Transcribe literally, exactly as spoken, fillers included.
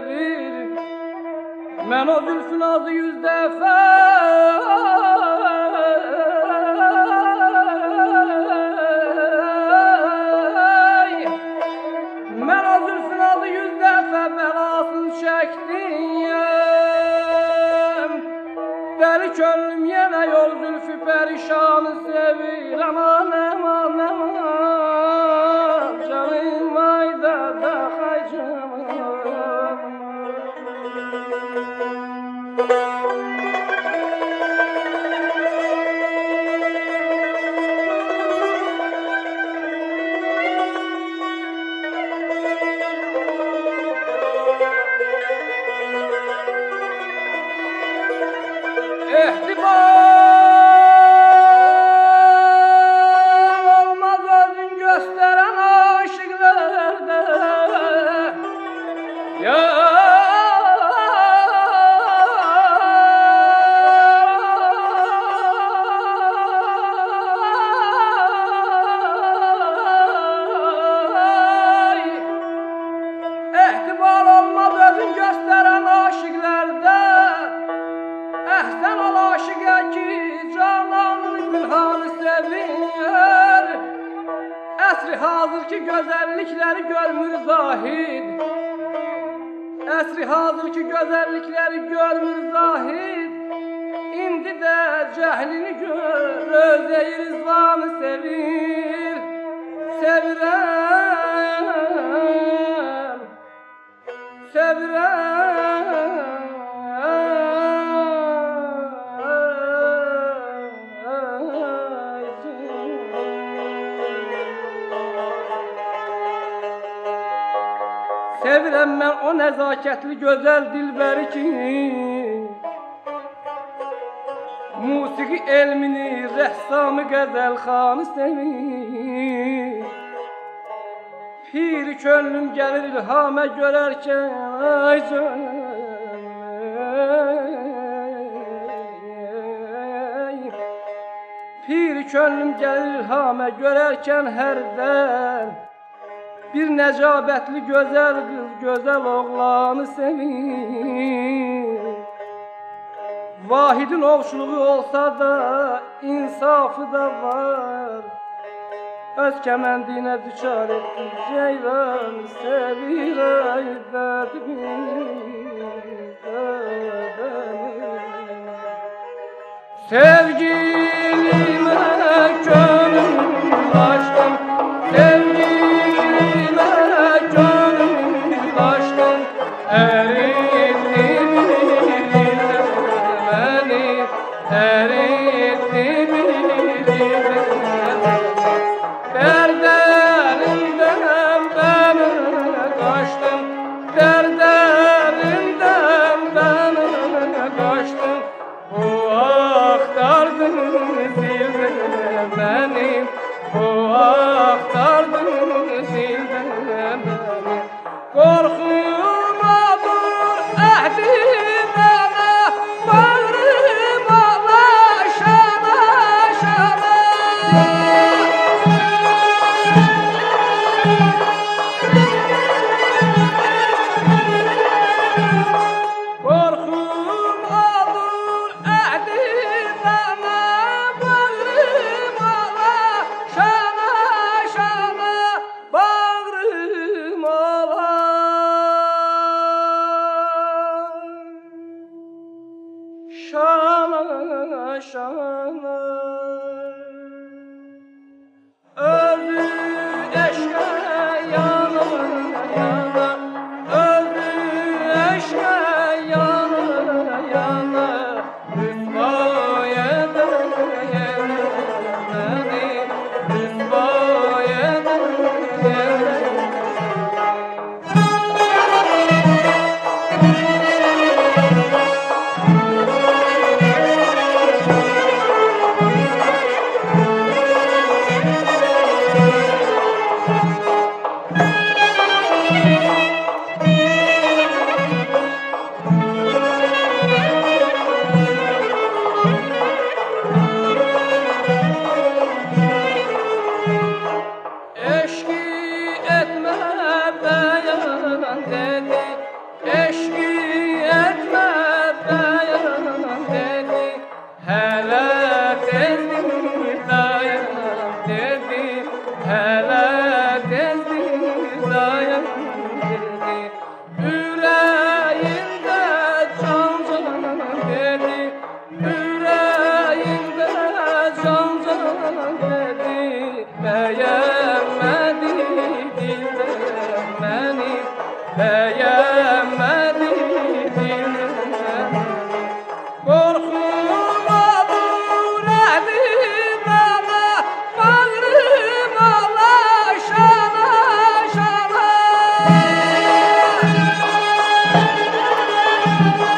sevir. Mən o zülfün azı yüz dəfə Mən o zülfün azı yüz dəfə bəlasını çəkdim. Dəli könlüm yenə yol zülfü pərişanı sevir. Aman aman aman canım ayda da xaycım. İhtibal olmaz özün gösteren aşıklarda. Ya İhtibal olmaz özün gösteren aşıklarda. Əhsən ol aşıqa ki, cananın gülhanı sevir. Əsri hazır ki, gözəllikləri görmür zahid. Əsri hazır ki, gözəllikləri görmür zahid. İndi də cəhlini gör, öz eyrizvanı sevir. Sevirəm, sevirəm. Sevirəm mən o nəzakətli gözəl dilbəri ki, musiqi elmini, rəssamı qəzəlxanı sevir. Piri könlüm gəlir ilhamə görərkən, ay canım. Piri könlüm gəlir ilhamə görərkən hərdən, bir nəcabətli gözəl qız, gözəl oğlanı sevir. Vahidin ovçuluğu olsa da, insafı da var. Öz kəməndinə düçar etdi ceylan, sevir ay dədimi. Sevgilimə könül açdım, sevgilimə könül açdım. Əritdim məni, əritdim dərdlərimdən mən qaçdım, dərdlərimdən mən qaçdım. O axtardım sildim məni, o axtardım sildim məni. Qorxumadır əhdi mənə, bağrım ağlaşana şana. Qorxum olur əhdi mənə, bağrım ağlaşana şana, bağrım ağlaşana şana. Özü eşqə yana yana, özü eşqə yana yana, rüsvay eder məni, rüsvay eder məni. Thank you.